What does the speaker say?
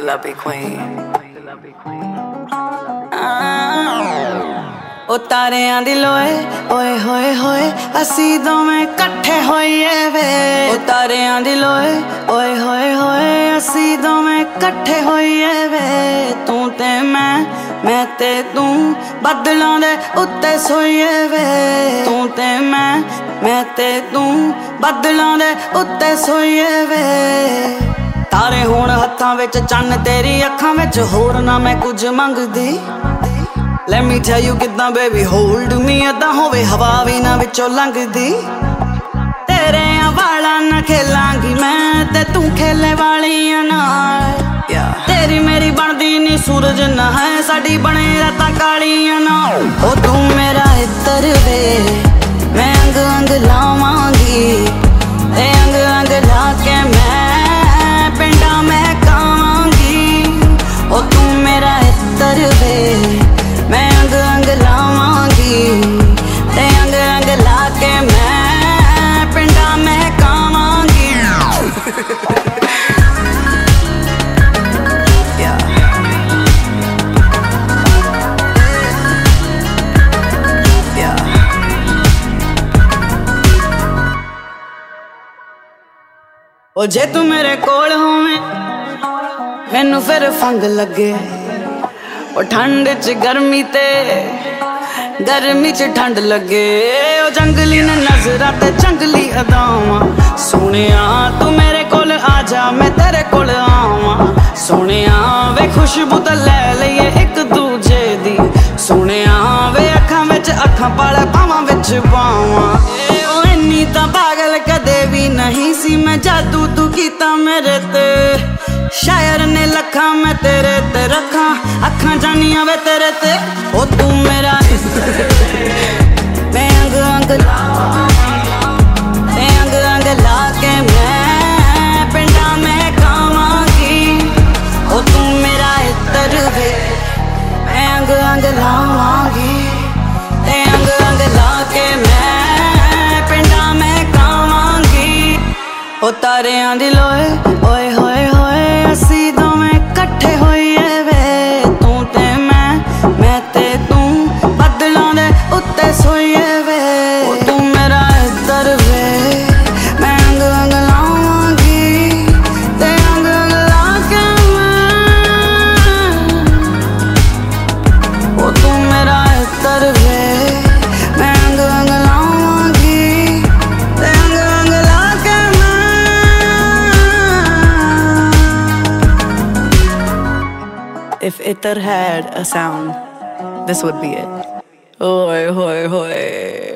lovey queen. ओ तारियां दी लोए ओए होए होए असी दोवें कट्ठे होइए वे। ओ तारियां दी लोए ओए होए होए असी दोवें कट्ठे होइए वे। तू ते मैं ते तू बदलां दे उत्ते सोइए वे। तू ते मैं ते तू बदलां दे उत्ते सोइए वे। तारे हुण हत्थां विच चन्न तेरी अखां विच होर ना मैं कुछ मंगदी। Let me tell you किद्दां baby hold me अद्दां होवे हवा भी ना विचों लंघदी। तेरे वाला ना खेलांगी मैं ते तू खेले वालियां नाल। तेरी मेरी बनदी नी सूरज ना है साडी बने रातां कालियां नाल। ओ तू मेरा इत्तर वे मैं अंग अंग लावांगी ते अंग अंग लाके मैं पिंडा मैं कावांगी। ओ तू मेरा इत्तर वे मैं अंग अंग लावांगी ते अंग अंग लाके मैं पिंडा मैं कावांगी। ओ जे तू मेरे कोल होवें मैनू फिर फंग लगे। ओ ठंड च गर्मी ते गर्मी च ठंड लगे। ओ जंगली ने नजरा ते जंगली अदावां। सोनिया तू मेरे कोल आजा मैं तेरे कोल आवां। सोनिया वे खुशबू ते ले लईए एक दूजे दी। सोनिया वे अखां विच अखां पाले पावां विच पावां। ओ इन्नी तां पागल कदे भी नहीं सी मैं जादू तू कीता मेरे ते। शायर ने लखा मैं तेरे ते रखा अखां जानियां वे तेरे ते। ओ तू मेरा मैं अंग अंग ते अंग अंग लाके मैं पिंडा मैं कावांगी। ओ तू मेरा इत्तर वे मैं अंग अंग लावांगी ते अंग अंग लाके मैं पिंडा मैं कावांगी। ओ तारियां दी लोए ओए होए होए असी दोवें कट्ठे होइए वे। तू ते मैं ते तू बदलां दे उत्ते सोइए वे। ओ तू मेरा इत्तर वे मैं अंग अंग लावांगी ते अंग अंग लाके मैं। ओ तू मेरा इत्तर वे मैं अंग अंग लावांगी ते अंग अंग लाके मैं। If Ittar had a sound, this would be it. Hoy, hoy, hoy.